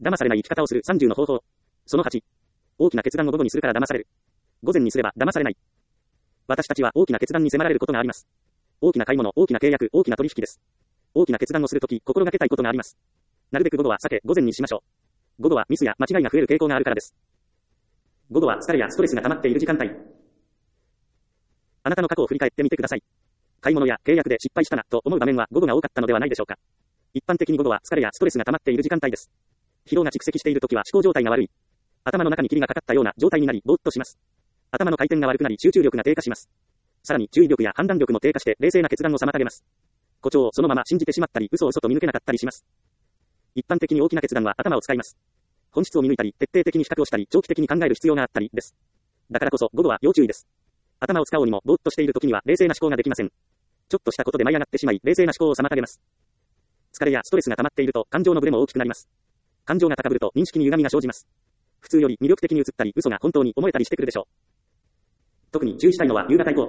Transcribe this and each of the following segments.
騙されない生き方をする30の方法。その8。大きな決断を午後にするから騙される。午前にすれば騙されない。私たちは大きな決断に迫られることがあります。大きな買い物、大きな契約、大きな取引です。大きな決断をするとき、心がけたいことがあります。なるべく午後は避け、午前にしましょう。午後はミスや間違いが増える傾向があるからです。午後は疲れやストレスが溜まっている時間帯。あなたの過去を振り返ってみてください。買い物や契約で失敗したなと思う場面は午後が多かったのではないでしょうか。一般的に午後は疲れやストレスが溜まっている時間帯です。疲労が蓄積しているときは思考状態が悪い。頭の中に霧がかかったような状態になり、ぼーっとします。頭の回転が悪くなり、集中力が低下します。さらに注意力や判断力も低下して冷静な決断を妨げます。誇張をそのまま信じてしまったり、嘘と見抜けなかったりします。一般的に大きな決断は頭を使います。本質を見抜いたり、徹底的に比較をしたり、長期的に考える必要があったりです。だからこそ午後は要注意です。頭を使おうにもぼーっとしている時には冷静な思考ができません。ちょっとしたことで舞い上がってしまい、冷静な思考を妨げます。疲れやストレスが溜まっていると感情のブレも大きくなります。感情が高ぶると認識に歪みが生じます。普通より魅力的に映ったり、嘘が本当に思えたりしてくるでしょう。特に注意したいのは夕方以降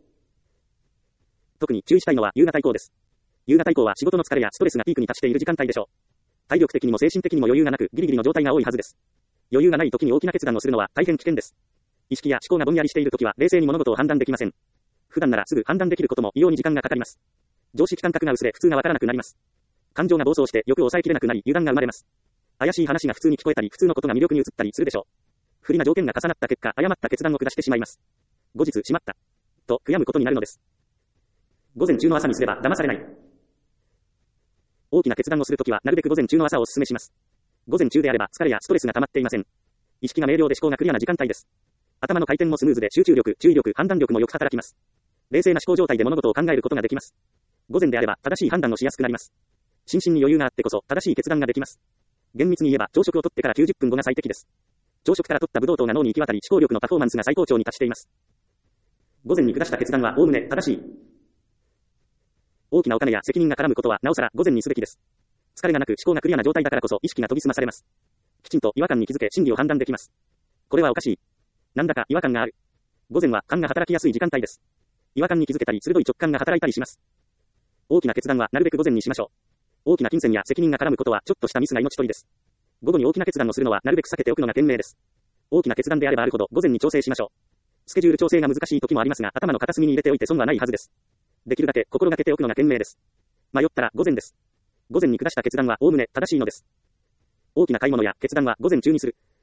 です。夕方以降は仕事の疲れやストレスがピークに達している時間帯でしょう。体力的にも精神的にも余裕がなく、ギリギリの状態が多いはずです。余裕がない時に大きな決断をするのは大変危険です。意識や思考がぼんやりしている時は冷静に物事を判断できません。普段ならすぐ判断できることも異様に時間がかかります。常識感覚が薄れ、普通がわからなくなります。感情が暴走して欲を抑えきれなくなり、油断が生まれます。怪しい話が普通に聞こえたり、普通のことが魅力に映ったりするでしょう。不利な条件が重なった結果、誤った決断を下してしまいます。後日、しまった。と、悔やむことになるのです。午前中の朝にすれば騙されない。大きな決断をするときは、なるべく午前中の朝をお勧めします。午前中であれば、疲れやストレスが溜まっていません。意識が明瞭で思考がクリアな時間帯です。頭の回転もスムーズで集中力、注意力、判断力もよく働きます。冷静な思考状態で物事を考えることができます。午前であれば、正しい判断をしやすくなります。心身に余裕があってこそ、正しい決断ができます。厳密に言えば、朝食をとってから90分後が最適です。朝食から取ったブドウ糖が脳に行き渡り、思考力のパフォーマンスが最高潮に達しています。午前に下した決断は、おおむね正しい。大きなお金や責任が絡むことは、なおさら午前にすべきです。疲れがなく思考がクリアな状態だからこそ、意識が研ぎ澄まされます。きちんと違和感に気づけ、真偽を判断できます。これはおかしい。なんだか違和感がある。午前は勘が働きやすい時間帯です。違和感に気づけたり、鋭い直感が働いたりします。大きな決断はなるべく午前にしましょう。大きな金銭や責任が絡むことは、ちょっとしたミスが命取りです。午後に大きな決断をするのは、なるべく避けておくのが賢明です。大きな決断であればあるほど、午前に調整しましょう。スケジュール調整が難しい時もありますが、頭の片隅に入れておいて損はないはずです。できるだけ心がけておくのが賢明です。迷ったら午前です。午前に下した決断は、おおむね正しいのです。大きな買い物や決断は午前中にする。